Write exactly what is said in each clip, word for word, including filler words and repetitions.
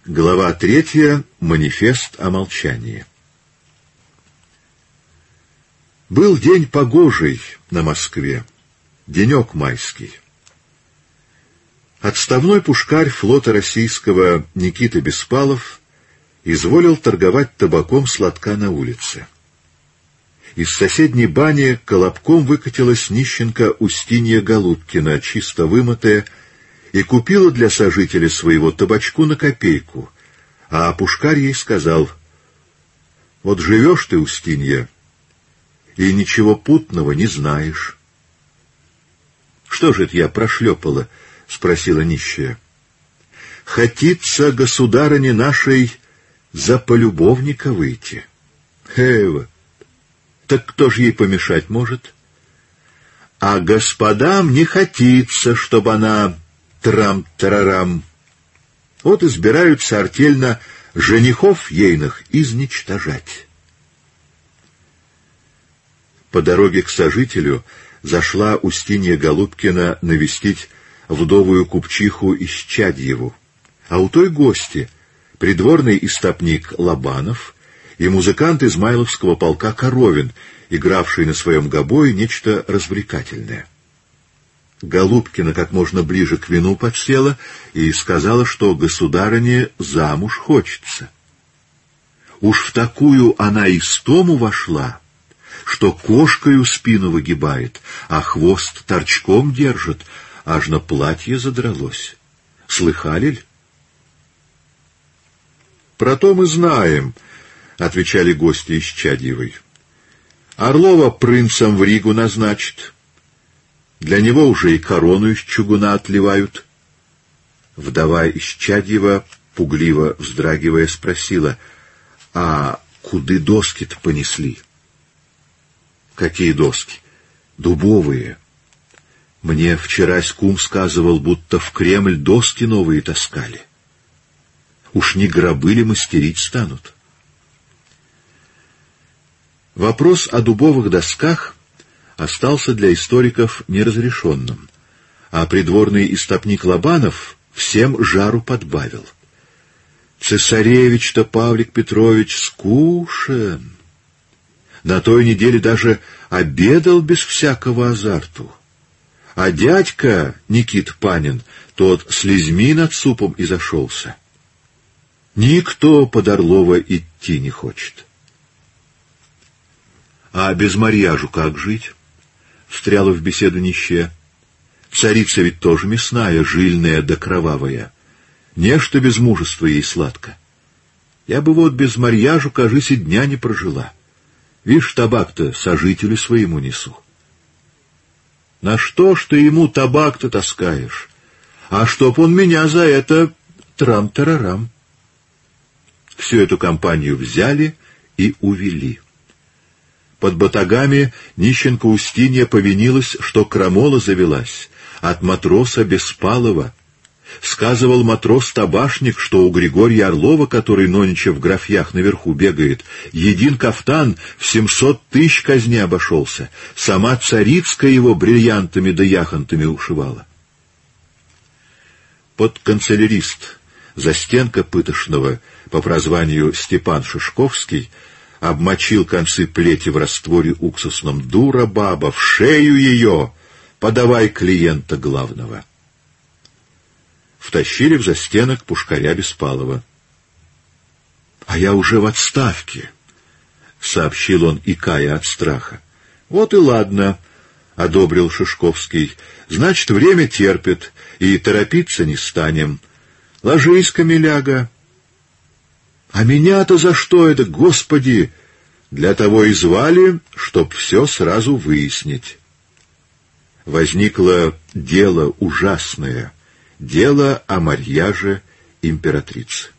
Глава третья. Манифест о молчании. Был день погожий на Москве, денек майский. Отставной пушкарь флота российского Никита Беспалов изволил торговать табаком с лотка на улице. Из соседней бани колобком выкатилась нищенка Устинья Голубкина, чисто вымытая, и купила для сожителя своего табачку на копейку, а пушкарь ей сказал: «Вот живешь ты, Устинья, и ничего путного не знаешь». «Что же это я прошлепала?» — спросила нищая. «Хотится государыне нашей за полюбовника выйти». «Эва, так кто же ей помешать может?» «А господам не хотится, чтобы она трам-тарарам. Вот избираются артельно женихов ейных изничтожать». По дороге к сожителю зашла Устинья Голубкина навестить вдовую купчиху Исчадьеву, а у той гости — придворный истопник Лобанов и музыкант Измайловского полка Коровин, игравший на своем гобое нечто развлекательное. Голубкина как можно ближе к вину подсела и сказала, что государыне замуж хочется. Уж в такую она истому вошла, что кошкою спину выгибает, а хвост торчком держит, аж на платье задралось. Слыхали ль? «Про то мы знаем», — отвечали гости Исчадьевой. «Орлова принцем в Ригу назначит. Для него уже и корону из чугуна отливают». Вдова Исчадьева, пугливо вздрагивая, спросила: «А куды доски-то понесли?» «Какие доски?» «Дубовые. Мне вчерась кум сказывал, будто в Кремль доски новые таскали. Уж не гробы ли мастерить станут?» Вопрос о дубовых досках остался для историков неразрешенным, а придворный истопник Лобанов всем жару подбавил. «Цесаревич-то Павлик Петрович скушен. На той неделе даже обедал без всякого азарту. А дядька Никит Панин, тот слезьми над супом и зашелся. Никто под Орлова идти не хочет». «А без марьяжу как жить?» — встряла в беседу нищая. «Царица ведь тоже мясная, жильная да кровавая. Нечто без мужества ей сладко. Я бы вот без марьяжу, кажись, и дня не прожила. Вишь, табак-то сожителю своему несу». «На что ж ты ему табак-то таскаешь? А чтоб он меня за это трам-тарарам». Всю эту компанию взяли и увели. Под батагами нищенка Устинья повинилась, что крамола завелась от матроса Беспалова. Сказывал матрос-табашник, что у Григория Орлова, который нонеча в графьях наверху бегает, един кафтан в семьсот тысяч казне обошелся. Сама царицкая его бриллиантами да яхонтами ушивала. Подканцелярист застенка пытошного по прозванию Степан Шишковский обмочил концы плети в растворе уксусном. «Дура баба, в шею ее! Подавай клиента главного!» Втащили в застенок пушкаря Беспалова. «А я уже в отставке», — сообщил он, икая от страха. «Вот и ладно», — одобрил Шишковский. «Значит, время терпит, и торопиться не станем. Ложись, камеляга». «А меня-то за что это, Господи?» «Для того и звали, чтоб все сразу выяснить». Возникло дело ужасное, дело о марьяже императрицы.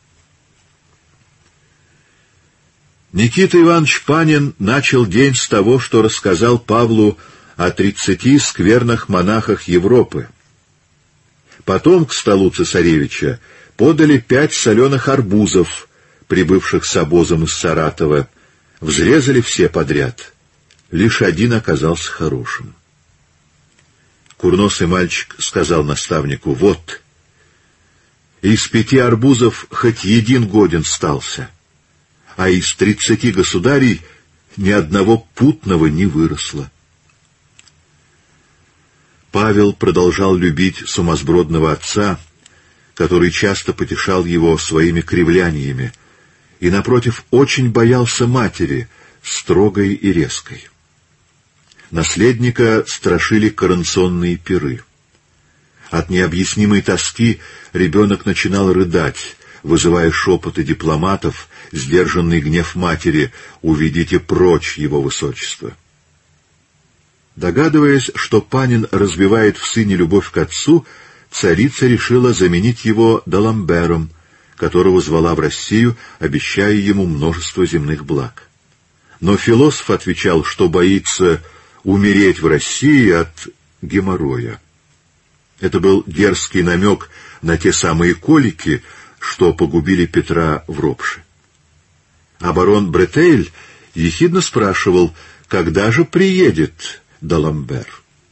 Никита Иванович Панин начал день с того, что рассказал Павлу о тридцати скверных монахах Европы. Потом к столу цесаревича подали пять соленых арбузов, прибывших с обозом из Саратова. Взрезали все подряд. Лишь один оказался хорошим. Курносый мальчик сказал наставнику: «Вот, Из пяти арбузов хоть един годен стался, а из тридцати государей ни одного путного не выросло. Павел продолжал любить сумасбродного отца, который часто потешал его своими кривляниями, и, напротив, очень боялся матери, строгой и резкой. Наследника страшили коронационные пиры. От необъяснимой тоски ребенок начинал рыдать, вызывая шепоты дипломатов, сдержанный гнев матери: «Уведите прочь его высочество». Догадываясь, что Панин развивает в сыне любовь к отцу, царица решила заменить его Даламбером, которого звала в Россию, обещая ему множество земных благ. Но философ отвечал, что боится умереть в России от геморроя. Это был дерзкий намек на те самые колики, что погубили Петра в Ропше. А барон Бретейль ехидно спрашивал, когда же приедет Даламбер.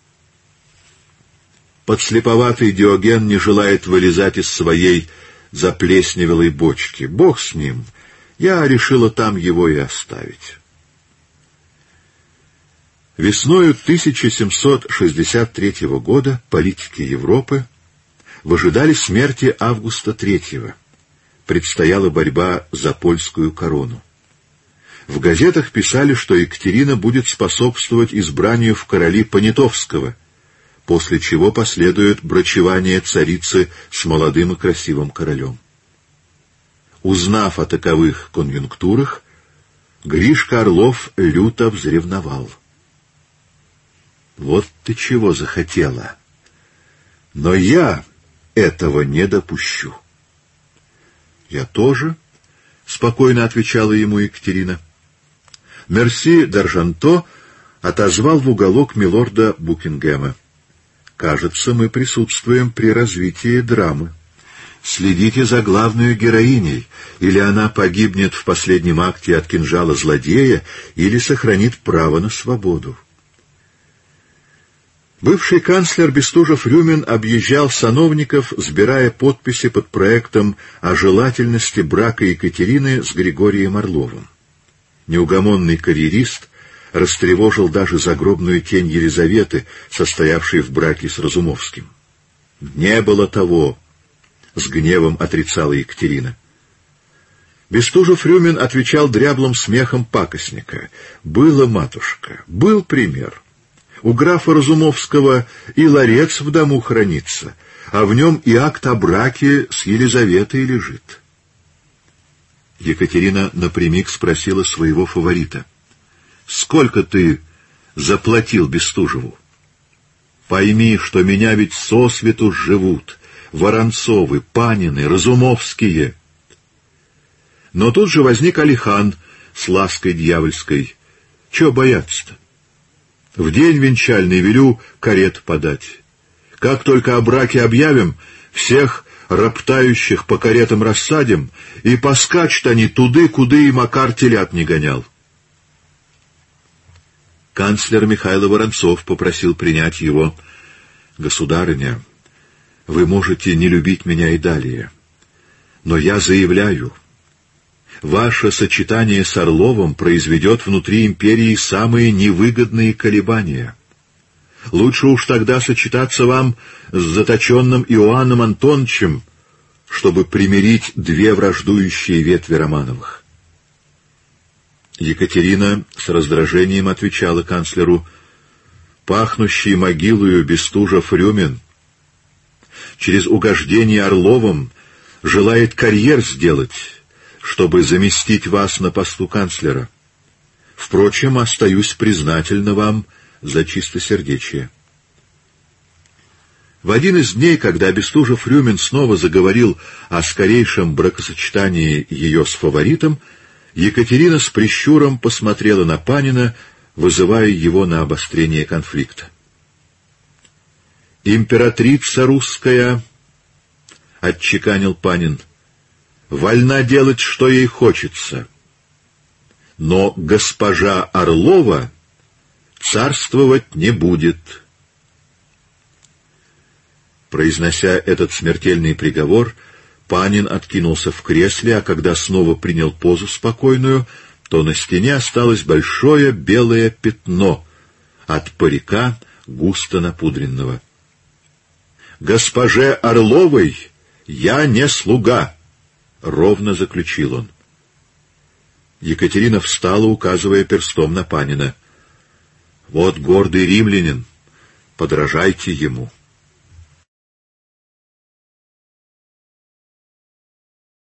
Подслеповатый Диоген не желает вылезать из своей заплесневелой бочки. Бог с ним, я решила там его и оставить. Весною тысяча семьсот шестьдесят третьего года политики Европы выжидали смерти Августа третьего. Предстояла борьба за польскую корону. В газетах писали, что Екатерина будет способствовать избранию в короли Понятовского, после чего последует брачевание царицы с молодым и красивым королем. Узнав о таковых конъюнктурах, Гришка Орлов люто взревновал. «Вот ты чего захотела! Но я этого не допущу!» «Я тоже», — спокойно отвечала ему Екатерина. Мерси d'Argentot отозвал в уголок милорда Букингема. «Кажется, мы присутствуем при развитии драмы. Следите за главной героиней, или она погибнет в последнем акте от кинжала злодея, или сохранит право на свободу». Бывший канцлер Бестужев-Рюмин объезжал сановников, сбирая подписи под проектом о желательности брака Екатерины с Григорием Орловым. Неугомонный карьерист растревожил даже загробную тень Елизаветы, состоявшей в браке с Разумовским. «Не было того», — с гневом отрицала Екатерина. Бестужев-Рюмин отвечал дряблым смехом пакостника. «Было, матушка, был пример. У графа Разумовского и ларец в дому хранится, а в нем и акт о браке с Елизаветой лежит». Екатерина напрямик спросила своего фаворита: «Сколько ты заплатил Бестужеву? Пойми, что меня ведь сосвету живут Воронцовы, Панины, Разумовские». Но тут же возник Алихан с лаской дьявольской. «Чего бояться-то? В день венчальный велю карет подать. Как только о браке объявим, всех роптающих по каретам рассадим, и поскачут они туды, куды и Макар телят не гонял». Канцлер Михаил Воронцов попросил принять его. «Государыня, вы можете не любить меня и далее, но я заявляю, ваше сочетание с Орловым произведет внутри империи самые невыгодные колебания. Лучше уж тогда сочетаться вам с заточенным Иоанном Антоновичем, чтобы примирить две враждующие ветви Романовых». Екатерина с раздражением отвечала канцлеру: «Пахнущий могилою Бестужев-Рюмин через угождение Орловым желает карьер сделать, чтобы заместить вас на посту канцлера. Впрочем, остаюсь признательна вам за чистосердечие». В один из дней, когда Бестужев-Рюмин снова заговорил о скорейшем бракосочетании ее с фаворитом, Екатерина с прищуром посмотрела на Панина, вызывая его на обострение конфликта. «Императрица русская, — отчеканил Панин, — вольна делать, что ей хочется, но госпожа Орлова царствовать не будет». Произнося этот смертельный приговор, Панин откинулся в кресле, а когда снова принял позу спокойную, то на стене осталось большое белое пятно от парика, густо напудренного. «Госпоже Орловой я не слуга», — ровно заключил он. Екатерина встала, указывая перстом на Панина. «Вот гордый римлянин, подражайте ему».